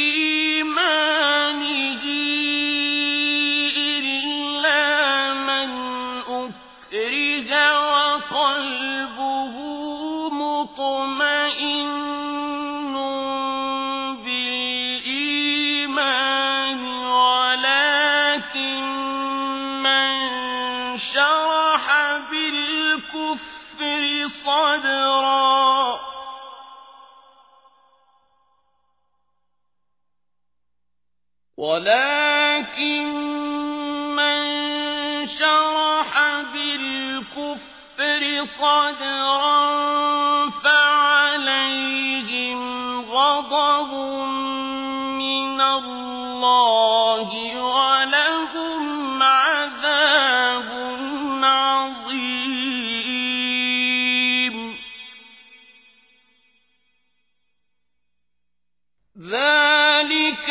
[SPEAKER 1] إيمانه إلا من أكره وقلبه مطمئن بالإيمان ولكن من شرح بالكفر صدرا ولكن من شرح بالكفر صدرا فعليهم غضب من الله ولهم عذاب عظيم ذلك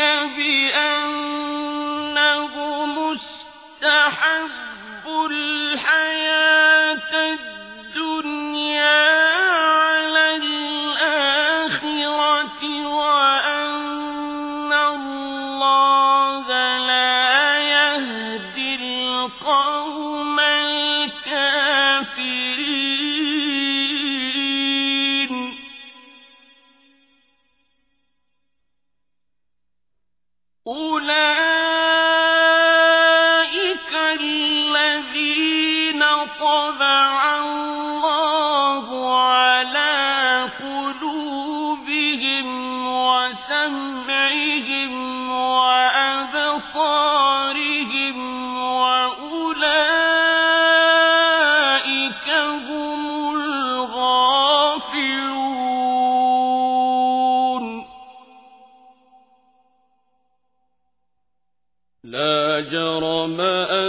[SPEAKER 1] بأنهم استحبوا الحياة الدنيا على الآخرة وأن الله لا يهدي القوم الكافرين أولئك الذين طبع الله على قلوبهم وسمعهم وأبصارهم وأولئك هم الغافلون لا جرم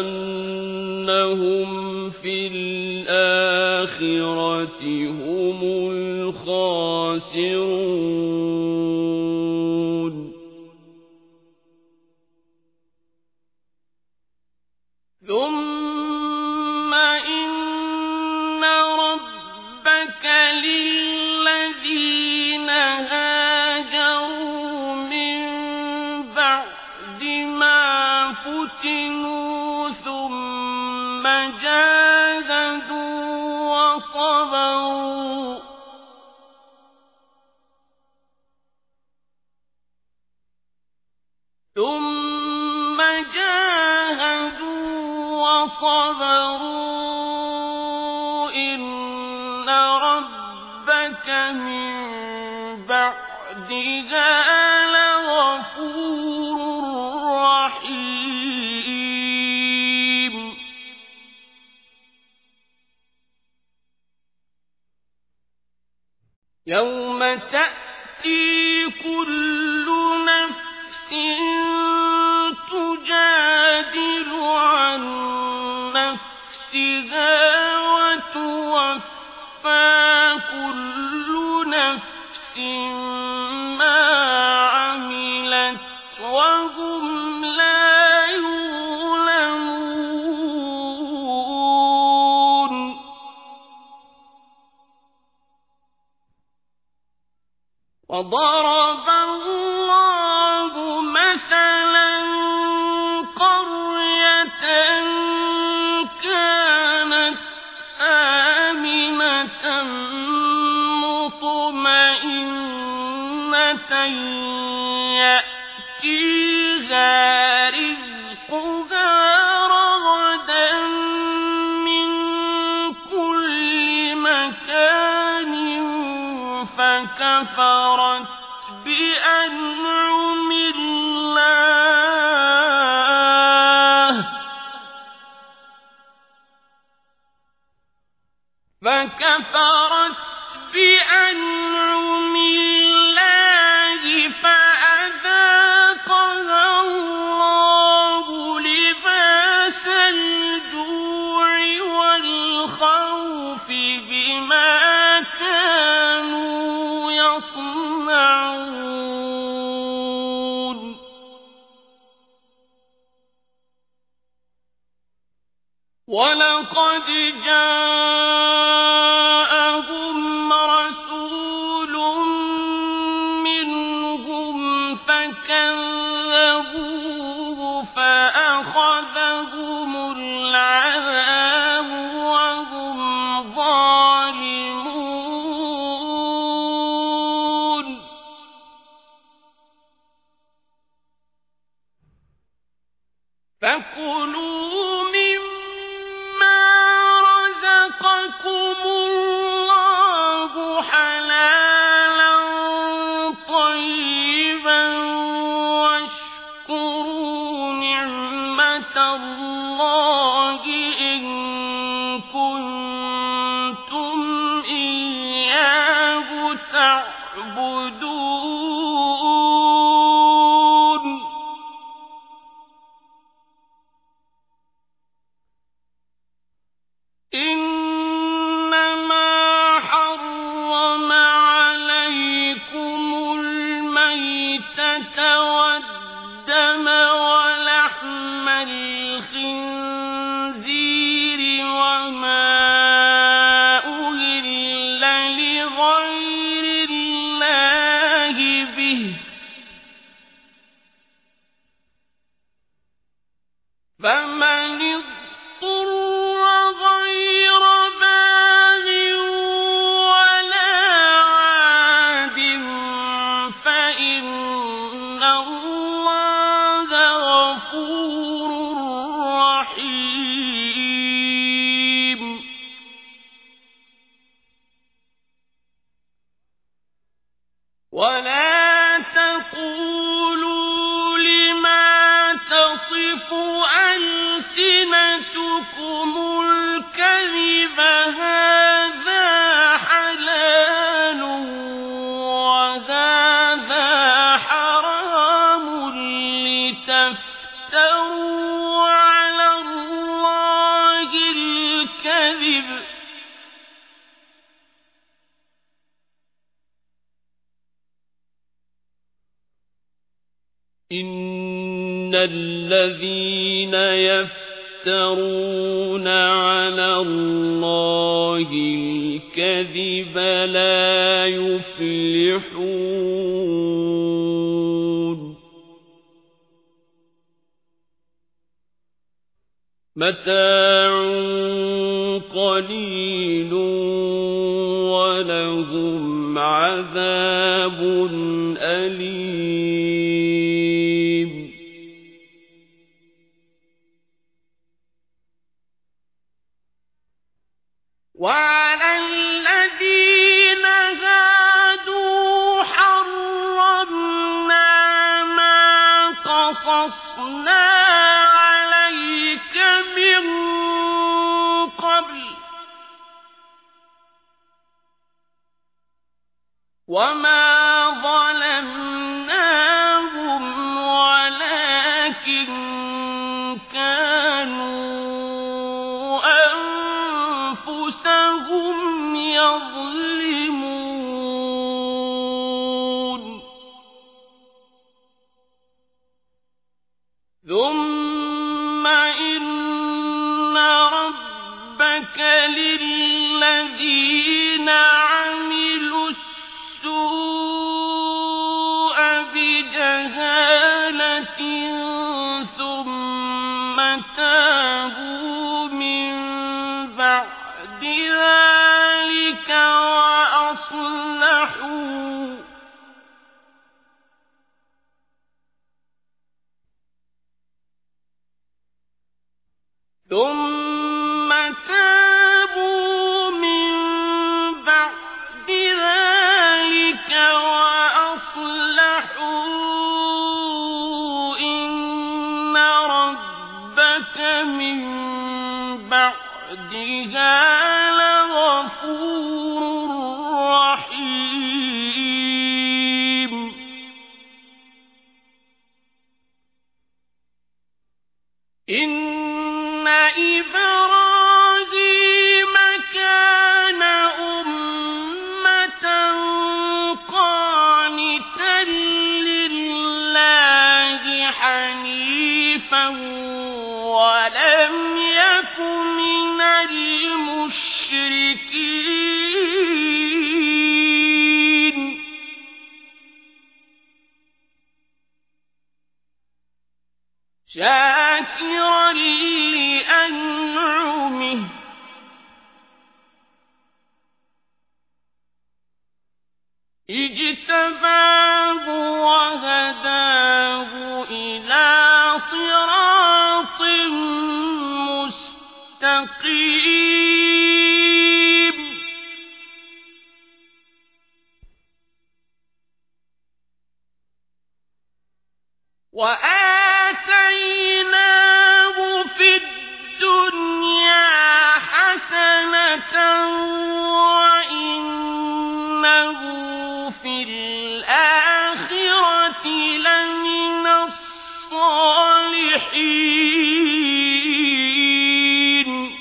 [SPEAKER 1] أنهم في الآخرة هم الخاسرون ثم إن ربك للذين هاجروا من بعد ما فتنوا ثم جاهدوا وصبروا ثم جاهدوا وصبروا إن ربك من بعدها لغفور رحيم يوم تأتي كل نفس تجادل عن نفسها وتوفى كل نفس ما عملت وهم لا يظلمون وضرب الله مثلا قرية كانت آمنة مطمئنة يأتيها رزقها رغدا من كل مكان فكفرت بأنعم الله فكفرت بأنعم الله فأذاقها الله لباس الجوع والخوف بما كانوا يصنعون ولقد جاءهم فكلوا مما رزقكم الله حلالا طيبا واشكروا نعمة الله إن كنتم إياه تعبدون إنما حرم عليكم الميتة والدم ولحم الخنزير وما أهل لغير الله به فمن اضطر غير باغ ولا عاد فإن الله غفور رحيم ولا تقولوا لما تصف ألسنتكم الكذب هذا حلال وهذا حرام لتفتروا على الله الكذب إن الذين يفترون على الله الكذب لا يفلحون متاع قليل ولهم عذاب أليم وعلى الذين هادوا حرمنا ما قصصنا عليك من قبل وما ظلمناهم ولكن كانوا أنفسهم يظلمون ثم إن ربك للذين عملوا السوء بجهالة ثم تابوا من بعد ذلك وأصلحوا ثم تابوا من بعد ذلك وأصلحوا إن ربك من بعدها لغفور رحيم إن إبراهيم كان أمة قانتا لله حنيفا ولم يك من المشركين شاكرا لأنعمه اجتباه وهداه إلى صراط صراط مستقيم وآتيناه في الدنيا حسنة وإنه في الآخرة لمن الصالحين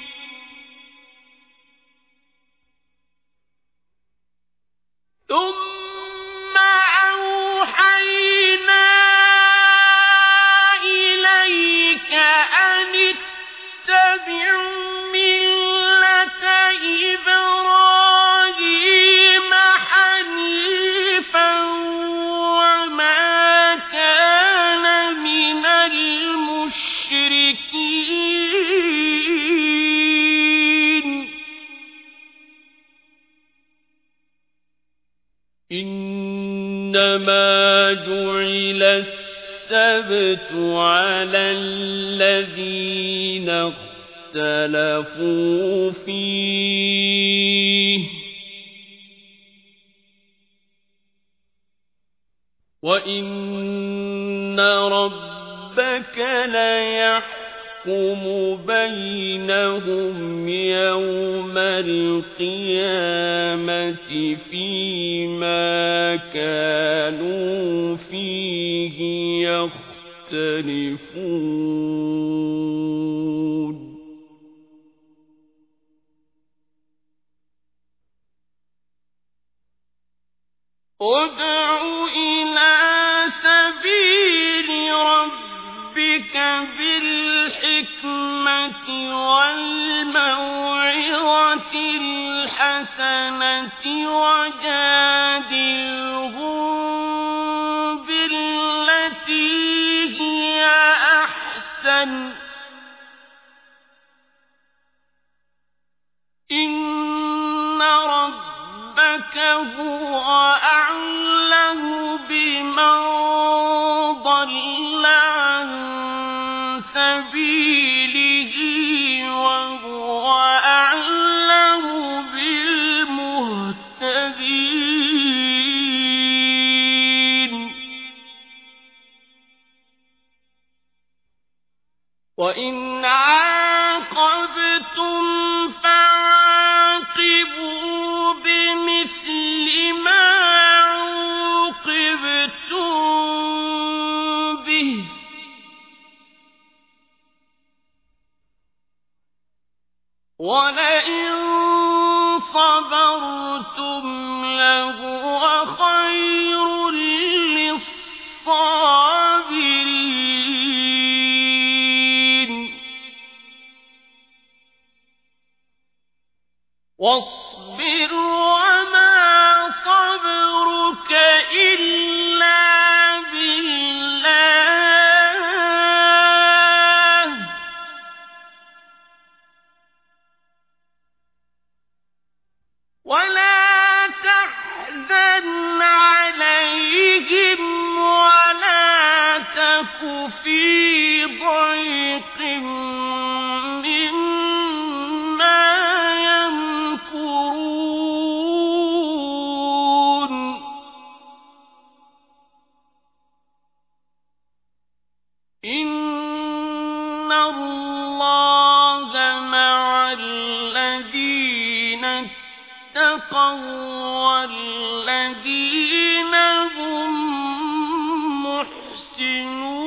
[SPEAKER 1] ثم أوحينا إليك أن اتبع ملة إبراهيم حنيفا وما كان من المشركين إنما جعل السبت على الذين اختلفوا فيه وإن ربك ليحكم بينهم يوم القيامة فيما كانوا فيه يختلفون ادع إلى سبيل ربك بالحكمة والموعظة الحسنة وجادلهم بالتي هي أحسن إن ربك هو أعلم بمن ضل عن سبيله وهو أعلم بالمهتدين وإن عاقبتم فعاقبوا بمثل ما عوقبتم به ولئن صبرتم لهو خير للصابرين واصبر وما صبرك إلا بالله ولا تحزن عليهم ولا تك في ضيق مما يمكرون إن الله مع الذين اتقوا والذين هم محسنون